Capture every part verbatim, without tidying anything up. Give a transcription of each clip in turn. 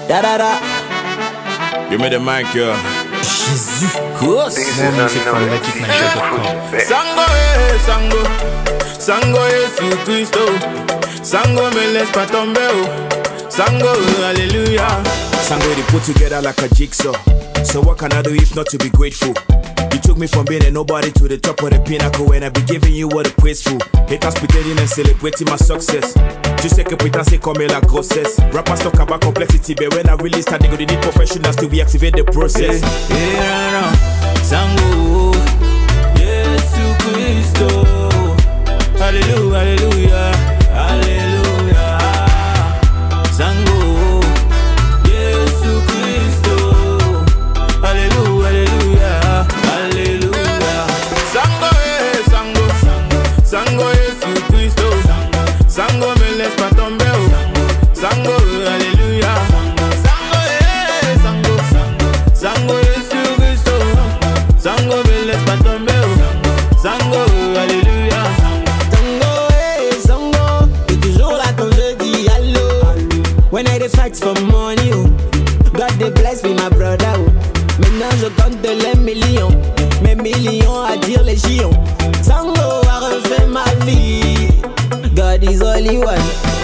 Da da da. Give me the mic, yo. Jésus, grosse. Sango, eh, Sango. Sango, Yesu Christo. Sango, me laisse pas tomber. Sango, hallelujah. Sango, they put together like a jigsaw. So what can I do if not to be grateful? You took me from being a nobody to the top of the pinnacle, and I be giving you what a praise for. Haters pretending and celebrating my success. Tu sais que putain c'est comme la grossesse. Rappers talk about complexity, but when I really start, they go need professionals to reactivate the process. Yeah, yeah, no, no. Sango, Yesu Christo. Hallelujah, hallelujah, hallelujah. Sango, Yesu Christo. Hallelujah, hallelujah, hallelujah. Sango, eh, Sango, Sango, Yesu Christo. Sango, me laisse pas tomber. Sango, hallelujah. Sango, eh, Sango, Sango, Yesu Christo. Sango, me laisse pas tomber. Sango, hallelujah. Sango, eh, Sango. T'es toujours là quand je dis allô. When I dey fight for money, oh. God dey bless me, my brother, oh. Maintenant je compte les millions, mes millions à dire les gions. Sango a refait ma vie. God is only one.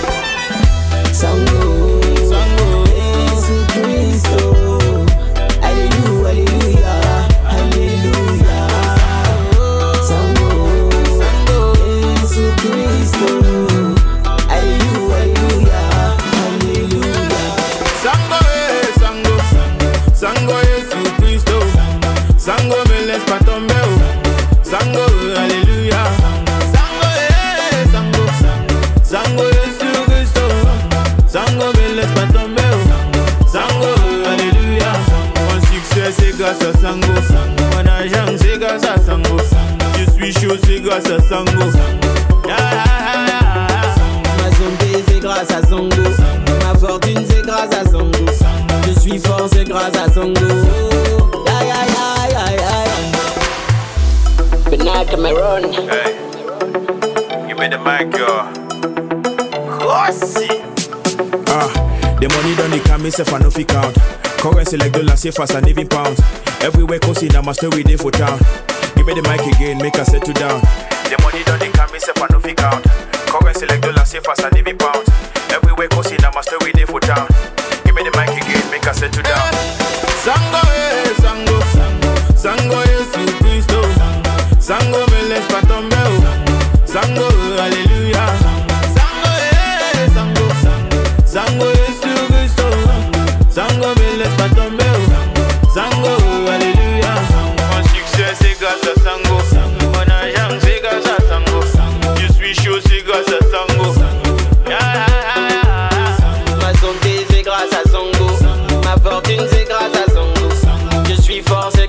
Sango, Sango, Yesu Christo. Hallelujah, hallelujah, hallelujah. Sango, Sango, Yesu Christo. Hallelujah, hallelujah, hallelujah. Sango, eh, Sango, Sango, Yesu Christo. Sango, me laisse pas tomber. Sango, hallelujah. Sango, eh, Sango, Sango, Yesu Christo. Sango, me laisse pas tomber. Sango, hallelujah. Mon succès c'est grâce à Sango. Mon argent c'est grâce à Sango. Je suis chaud c'est grâce à Sango. Yeah, yeah, yeah. Ma santé c'est grâce à Sango. Ma fortune c'est grâce à Sango. Je suis fort c'est grâce à Sango. Ya ya ya ya ya. Bernard Cameron. Hey, give me the mic, yo. Crossy. Ah, the money done the come myself and no fi count. Currency like dollar safe as and even pounds. Everywhere cozy now my story day for town. Give me the mic again, make us settle down. The money done the come myself and no fi count. Currency like dollar safe as and even pounds. Everywhere cozy now my story day for town. Give me the mic again, make us settle down. Sango, eh, Sango, Sango, Yesu Christo. Sango, me laisse pas tomber. Sango, hallelujah. Sango, eh, Sango, Sango, Yesu Christo. Sango, me laisse pas tomber. Sango, hallelujah. Mon succès c'est grâce à Sango. Mon argent c'est grâce à Sango. Je suis chaud c'est grâce à Sango. Yeah, yeah, yeah. Ma santé c'est grâce à Sango. Ma fortune c'est grâce à Sango. Je suis fort c'est